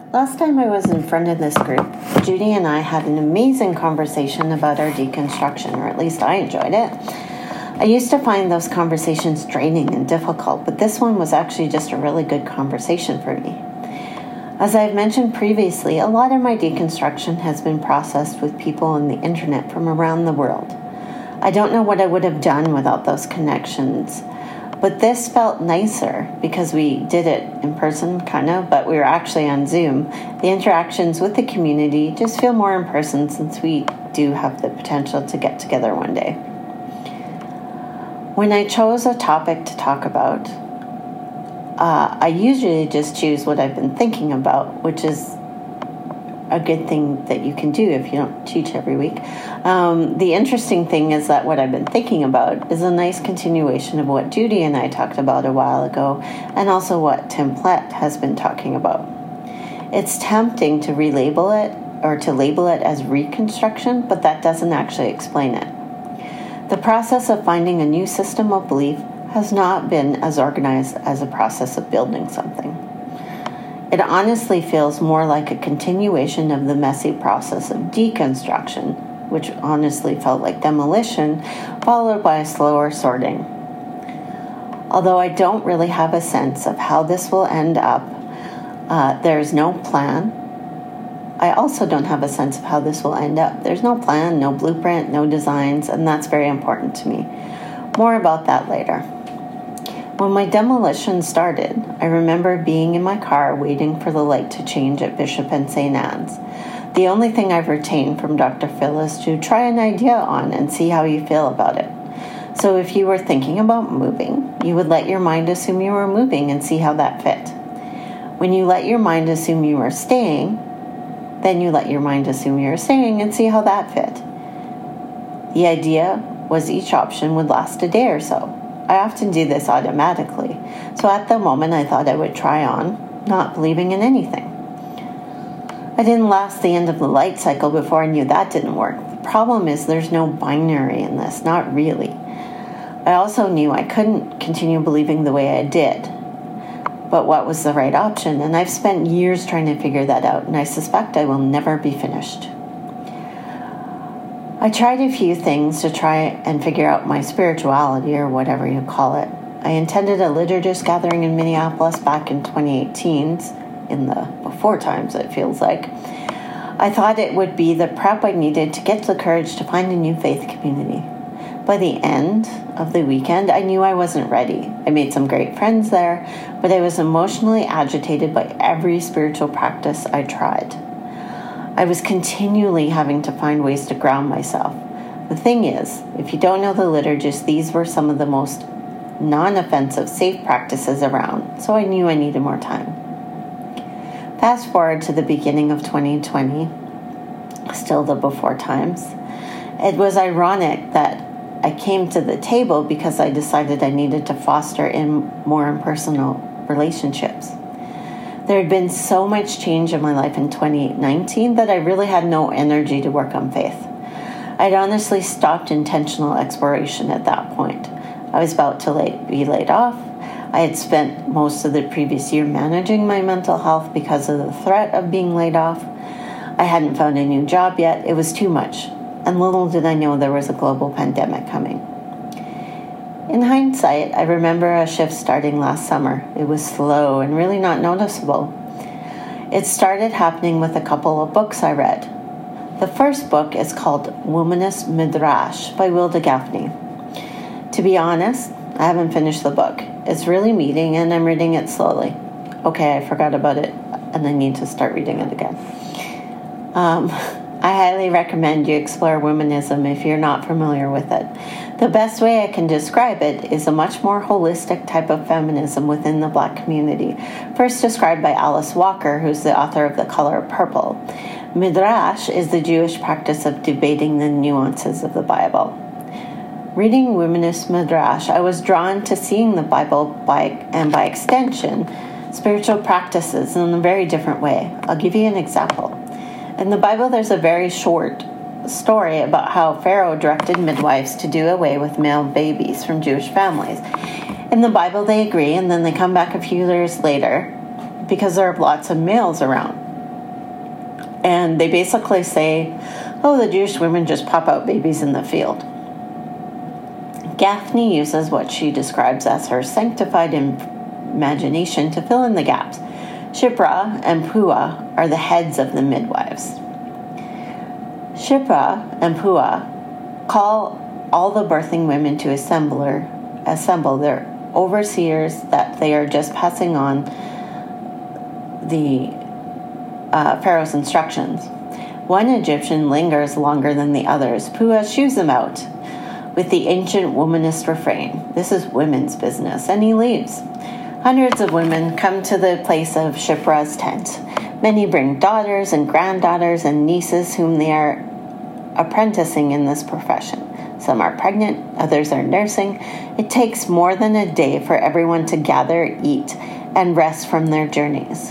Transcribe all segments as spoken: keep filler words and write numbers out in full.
Last time I was in front of this group, Judy and I had an amazing conversation about our deconstruction, or at least I enjoyed it. I used to find those conversations draining and difficult, but this one was actually just a really good conversation for me. As I've mentioned previously, a lot of my deconstruction has been processed with people on the internet from around the world. I don't know what I would have done without those connections, but this felt nicer because we did it in person, kind of, but we were actually on Zoom. The interactions with the community just feel more in person since we do have the potential to get together one day. When I chose a topic to talk about, uh, I usually just choose what I've been thinking about, which is a good thing that you can do if you don't teach every week. Um, the interesting thing is that what I've been thinking about is a nice continuation of what Judy and I talked about a while ago, and also what Tim Platt has been talking about. It's tempting to relabel it, or to label it as reconstruction, but that doesn't actually explain it. The process of finding a new system of belief has not been as organized as a process of building something. It honestly feels more like a continuation of the messy process of deconstruction, which honestly felt like demolition, followed by a slower sorting. Although I don't really have a sense of how this will end up, uh, there's no plan. I also don't have a sense of how this will end up. There's no plan, no blueprint, no designs, and that's very important to me. More about that later. When my demolition started, I remember being in my car waiting for the light to change at Bishop and Saint Anne's. The only thing I've retained from Doctor Phil is to try an idea on and see how you feel about it. So if you were thinking about moving, you would let your mind assume you were moving and see how that fit. When you let your mind assume you were staying, then you let your mind assume you were staying and see how that fit. The idea was each option would last a day or so. I often do this automatically, so at the moment I thought I would try on, not believing in anything. I didn't last the end of the light cycle before I knew that didn't work. The problem is there's no binary in this, not really. I also knew I couldn't continue believing the way I did, but what was the right option? And I've spent years trying to figure that out, and I suspect I will never be finished. I tried a few things to try and figure out my spirituality, or whatever you call it. I attended a liturgist gathering in Minneapolis back in twenty eighteen, in the before times it feels like. I thought it would be the prep I needed to get the courage to find a new faith community. By the end of the weekend, I knew I wasn't ready. I made some great friends there, but I was emotionally agitated by every spiritual practice I tried. I was continually having to find ways to ground myself. The thing is, if you don't know the liturgists, these were some of the most non-offensive, safe practices around, so I knew I needed more time. Fast forward to the beginning of twenty twenty, still the before times. It was ironic that I came to the table because I decided I needed to foster in more impersonal relationships. There had been so much change in my life in twenty nineteen that I really had no energy to work on faith. I'd honestly stopped intentional exploration at that point. I was about to lay, be laid off. I had spent most of the previous year managing my mental health because of the threat of being laid off. I hadn't found a new job yet. It was too much. And little did I know there was a global pandemic coming. In hindsight, I remember a shift starting last summer. It was slow and really not noticeable. It started happening with a couple of books I read. The first book is called Womanist Midrash by Wilda Gafney. To be honest, I haven't finished the book. It's really meaty and I'm reading it slowly. Okay, I forgot about it and I need to start reading it again. Um... I highly recommend you explore womanism if you're not familiar with it. The best way I can describe it is a much more holistic type of feminism within the Black community, first described by Alice Walker, who's the author of The Color of Purple. Midrash is the Jewish practice of debating the nuances of the Bible. Reading Womanist Midrash, I was drawn to seeing the Bible by, and by extension, spiritual practices in a very different way. I'll give you an example. In the Bible, there's a very short story about how Pharaoh directed midwives to do away with male babies from Jewish families. In the Bible, they agree, and then they come back a few years later because there are lots of males around. And they basically say, oh, the Jewish women just pop out babies in the field. Gaffney uses what she describes as her sanctified imagination to fill in the gaps. Shiphrah and Puah are the heads of the midwives. Shiphrah and Puah call all the birthing women to assemble, assemble their overseers that they are just passing on the uh, Pharaoh's instructions. One Egyptian lingers longer than the others. Puah shoos them out with the ancient womanist refrain, "This is women's business," and he leaves. Hundreds of women come to the place of Shiphrah's tent. Many bring daughters and granddaughters and nieces whom they are apprenticing in this profession. Some are pregnant, others are nursing. It takes more than a day for everyone to gather, eat, and rest from their journeys.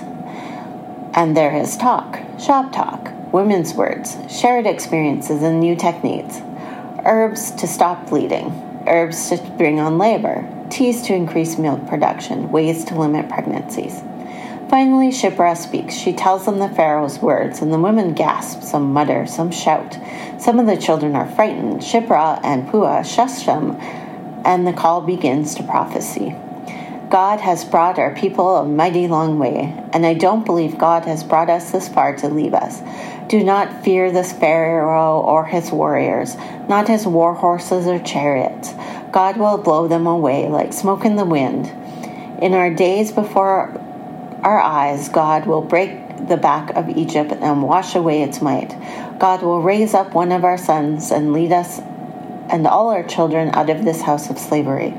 And there is talk, shop talk, women's words, shared experiences and new techniques. Herbs to stop bleeding, herbs to bring on labor, teas to increase milk production, ways to limit pregnancies. Finally, Shiphrah speaks. She tells them the Pharaoh's words, and the women gasp, some mutter, some shout. Some of the children are frightened. Shiphrah and Puah shush them, and the call begins to prophecy. God has brought our people a mighty long way, and I don't believe God has brought us this far to leave us. Do not fear this Pharaoh or his warriors, not his war horses or chariots. God will blow them away like smoke in the wind. In our days before our eyes, God will break the back of Egypt and wash away its might. God will raise up one of our sons and lead us and all our children out of this house of slavery.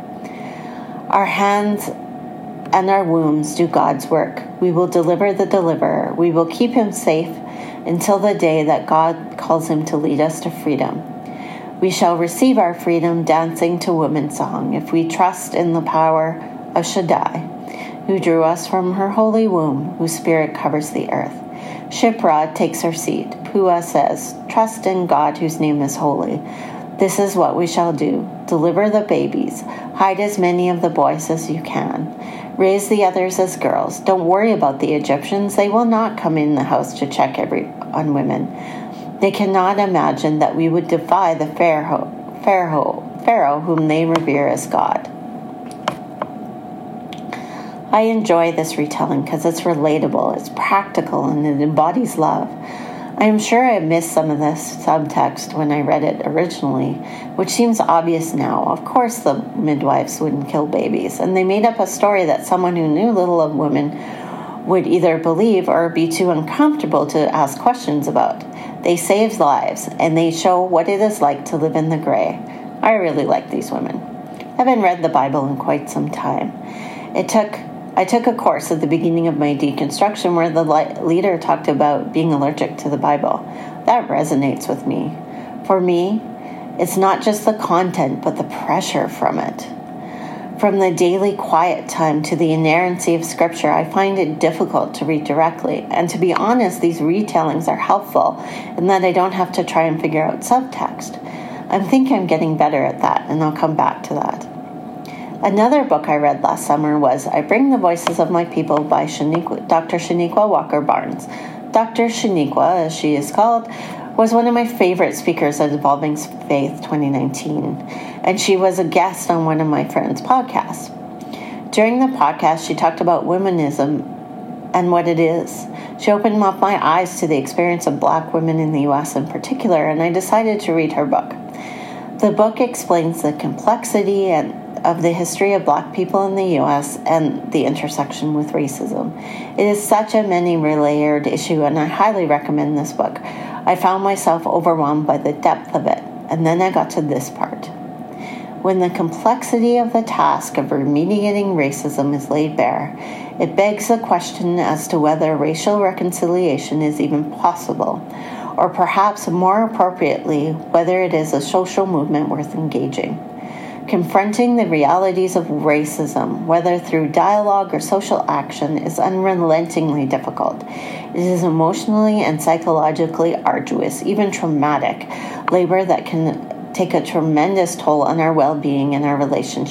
Our hands and our wombs do God's work. We will deliver the deliverer. We will keep him safe until the day that God calls him to lead us to freedom. We shall receive our freedom dancing to women's song if we trust in the power of Shaddai, who drew us from her holy womb, whose spirit covers the earth. Shiphrah takes her seat. Puah says, trust in God whose name is holy. This is what we shall do. Deliver the babies. Hide as many of the boys as you can. Raise the others as girls. Don't worry about the Egyptians. They will not come in the house to check every on women. They cannot imagine that we would defy the Pharaoh, Pharaoh, Pharaoh whom they revere as God. I enjoy this retelling because it's relatable, it's practical, and it embodies love. I am sure I missed some of this subtext when I read it originally, which seems obvious now. Of course the midwives wouldn't kill babies, and they made up a story that someone who knew little of women would either believe or be too uncomfortable to ask questions about. They save lives, and they show what it is like to live in the gray. I really like these women. I haven't read the Bible in quite some time. It took I took a course at the beginning of my deconstruction where the leader talked about being allergic to the Bible. That resonates with me. For me, it's not just the content, but the pressure from it. From the daily quiet time to the inerrancy of Scripture, I find it difficult to read directly. And to be honest, these retellings are helpful in that I don't have to try and figure out subtext. I think I'm getting better at that, and I'll come back to that. Another book I read last summer was I Bring the Voices of My People by Shaniqua, Doctor Shaniqua Walker Barnes. Doctor Shaniqua, as she is called, was one of my favorite speakers at Evolving Faith twenty nineteen, and she was a guest on one of my friends' podcasts. During the podcast, she talked about womanism and what it is. She opened up my eyes to the experience of Black women in the U S in particular, and I decided to read her book. The book explains the complexity and of the history of Black people in the U S and the intersection with racism. It is such a many-layered issue, and I highly recommend this book. I found myself overwhelmed by the depth of it, and then I got to this part. When the complexity of the task of remediating racism is laid bare, it begs the question as to whether racial reconciliation is even possible, or perhaps more appropriately, whether it is a social movement worth engaging. Confronting the realities of racism, whether through dialogue or social action, is unrelentingly difficult. It is emotionally and psychologically arduous, even traumatic, labor that can take a tremendous toll on our well-being and our relationship.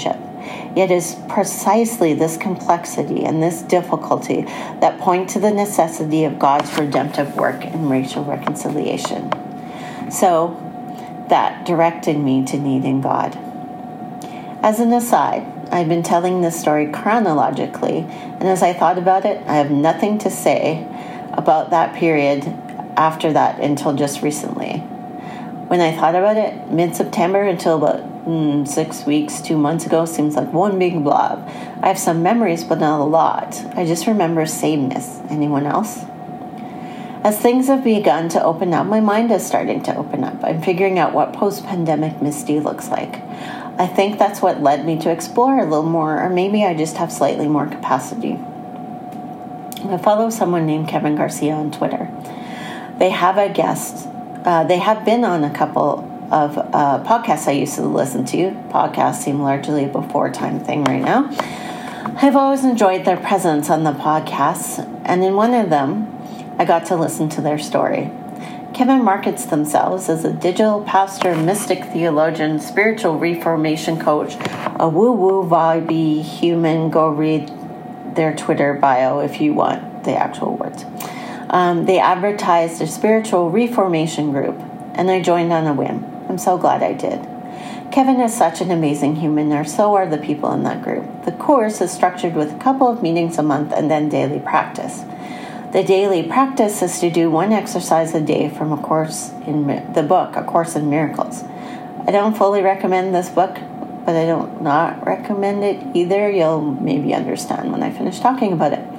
Yet it is precisely this complexity and this difficulty that point to the necessity of God's redemptive work in racial reconciliation. So, that directed me to needing God. As an aside, I've been telling this story chronologically, and as I thought about it, I have nothing to say about that period after that until just recently. When I thought about it, mid-September until about mm, six weeks, two months ago, seems like one big blob. I have some memories, but not a lot. I just remember sameness. Anyone else? As things have begun to open up, my mind is starting to open up. I'm figuring out what post-pandemic Misty looks like. I think that's what led me to explore a little more, or maybe I just have slightly more capacity. I follow someone named Kevin Garcia on Twitter. They have a guest. Uh, they have been on a couple of uh, podcasts I used to listen to. Podcasts seem largely a before-time thing right now. I've always enjoyed their presence on the podcasts, and in one of them, I got to listen to their story. Kevin markets themselves as a digital pastor, mystic theologian, spiritual reformation coach, a woo-woo vibey human. Go read their Twitter bio if you want the actual words. Um, they advertised a spiritual reformation group, and I joined on a whim. I'm so glad I did. Kevin is such an amazing human, and so are the people in that group. The course is structured with a couple of meetings a month and then daily practice. The daily practice is to do one exercise a day from a course in the book, A Course in Miracles. I don't fully recommend this book, but I don't not recommend it either. You'll maybe understand when I finish talking about it.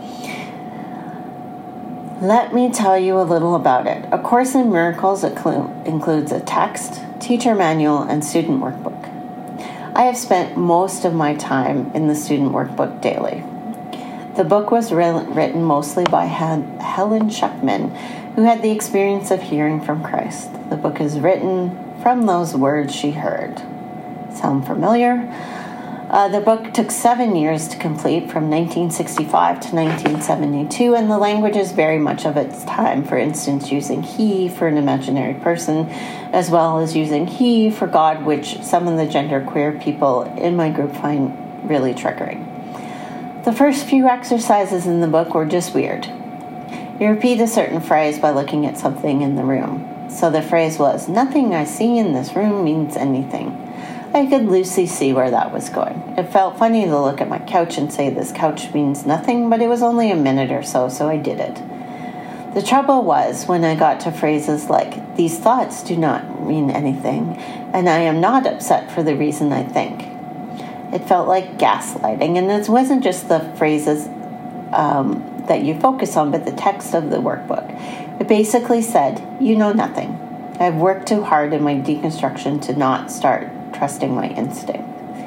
Let me tell you a little about it. A Course in Miracles includes a text, teacher manual, and student workbook. I have spent most of my time in the student workbook daily. The book was written mostly by Helen Schuckman, who had the experience of hearing from Christ. The book is written from those words she heard. Sound familiar? Uh, the book took seven years to complete, from nineteen sixty-five to nineteen seventy-two, and the language is very much of its time. For instance, using he for an imaginary person, as well as using he for God, which some of the genderqueer people in my group find really triggering. The first few exercises in the book were just weird. You repeat a certain phrase by looking at something in the room. So the phrase was, "Nothing I see in this room means anything." I could loosely see where that was going. It felt funny to look at my couch and say this couch means nothing, but it was only a minute or so, so I did it. The trouble was when I got to phrases like, "These thoughts do not mean anything, and I am not upset for the reason I think." It felt like gaslighting, and it wasn't just the phrases um, that you focus on, but the text of the workbook. It basically said, "You know nothing. I've worked too hard in my deconstruction to not start trusting my instinct."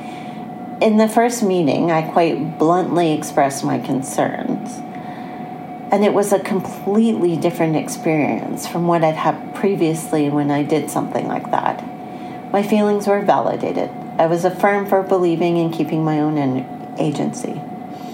In the first meeting, I quite bluntly expressed my concerns, and it was a completely different experience from what I'd had previously when I did something like that. My feelings were validated. I was affirmed for believing and keeping my own agency.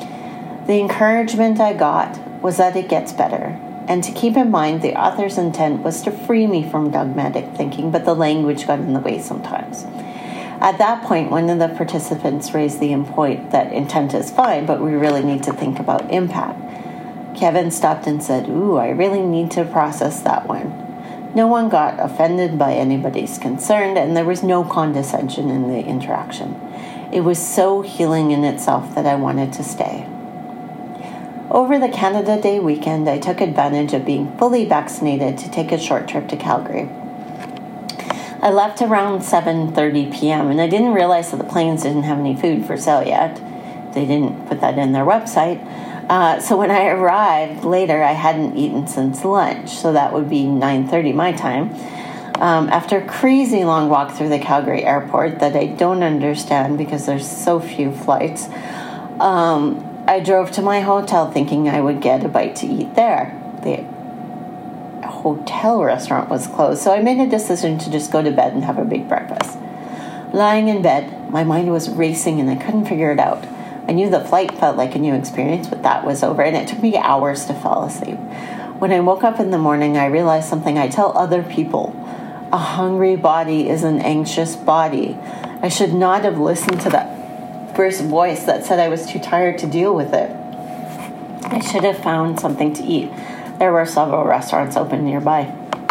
The encouragement I got was that it gets better, and to keep in mind the author's intent was to free me from dogmatic thinking, but the language got in the way sometimes. At that point, one of the participants raised the point that intent is fine, but we really need to think about impact. Kevin stopped and said, "Ooh, I really need to process that one." No one got offended by anybody's concern, and there was no condescension in the interaction. It was so healing in itself that I wanted to stay. Over the Canada Day weekend, I took advantage of being fully vaccinated to take a short trip to Calgary. I left around seven thirty p.m., and I didn't realize that the planes didn't have any food for sale yet. They didn't put that in their website. Uh, so when I arrived later, I hadn't eaten since lunch, so that would be nine thirty my time. Um, after a crazy long walk through the Calgary airport that I don't understand because there's so few flights, um, I drove to my hotel thinking I would get a bite to eat there. The hotel restaurant was closed, so I made a decision to just go to bed and have a big breakfast. Lying in bed, my mind was racing and I couldn't figure it out. I knew the flight felt like a new experience, but that was over, and it took me hours to fall asleep. When I woke up in the morning, I realized something I tell other people. A hungry body is an anxious body. I should not have listened to that burst voice that said I was too tired to deal with it. I should have found something to eat. There were several restaurants open nearby.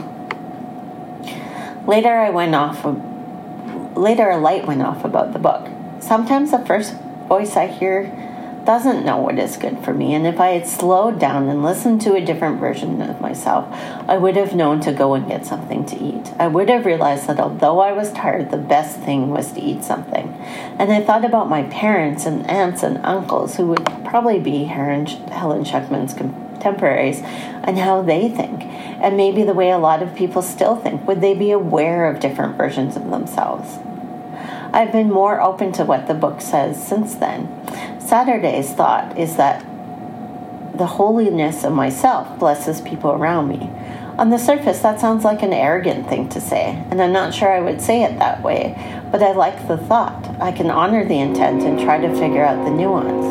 Later, I went off. Later, a light went off about the book. Sometimes the first voice I hear doesn't know what is good for me, and if I had slowed down and listened to a different version of myself, I would have known to go and get something to eat. I would have realized that although I was tired, the best thing was to eat something. And I thought about my parents and aunts and uncles, who would probably be Helen Schuckman's contemporaries, and how they think, and maybe the way a lot of people still think. Would they be aware of different versions of themselves? I've been more open to what the book says since then. Saturday's thought is that the holiness of myself blesses people around me. On the surface, that sounds like an arrogant thing to say, and I'm not sure I would say it that way, but I like the thought. I can honor the intent and try to figure out the nuance.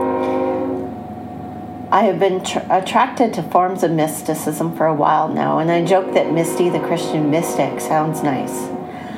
I have been tr- attracted to forms of mysticism for a while now, and I joke that Misty the Christian mystic sounds nice.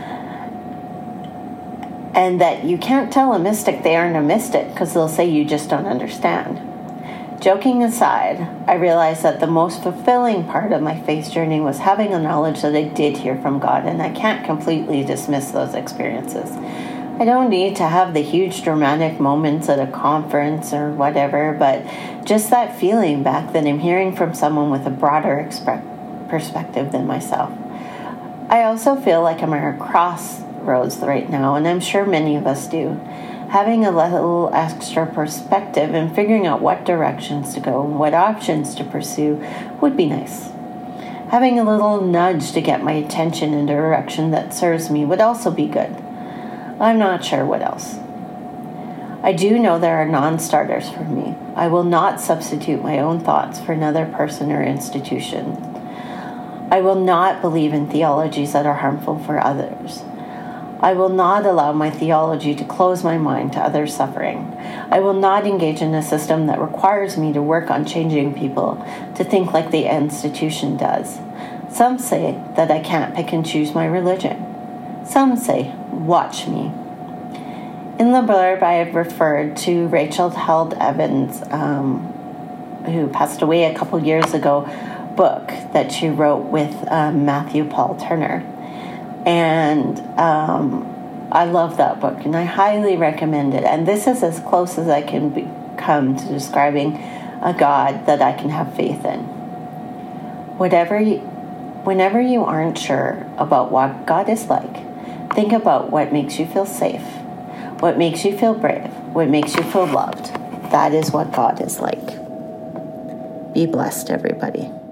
And that you can't tell a mystic they aren't a mystic because they'll say you just don't understand. Joking aside, I realized that the most fulfilling part of my faith journey was having a knowledge that I did hear from God, and I can't completely dismiss those experiences. I don't need to have the huge dramatic moments at a conference or whatever, but just that feeling back that I'm hearing from someone with a broader expre- perspective than myself. I also feel like I'm at a crossroads right now, and I'm sure many of us do. Having a little extra perspective and figuring out what directions to go and what options to pursue would be nice. Having a little nudge to get my attention in a direction that serves me would also be good. I'm not sure what else. I do know there are non-starters for me. I will not substitute my own thoughts for another person or institution. I will not believe in theologies that are harmful for others. I will not allow my theology to close my mind to others' suffering. I will not engage in a system that requires me to work on changing people to think like the institution does. Some say that I can't pick and choose my religion. Some say, watch me. In the blurb, I have referred to Rachel Held Evans, um, who passed away a couple years ago, book that she wrote with um, Matthew Paul Turner. And um, I love that book, and I highly recommend it. And this is as close as I can be, come to describing a God that I can have faith in. Whatever you, whenever you aren't sure about what God is like, think about what makes you feel safe, what makes you feel brave, what makes you feel loved. That is what God is like. Be blessed, everybody.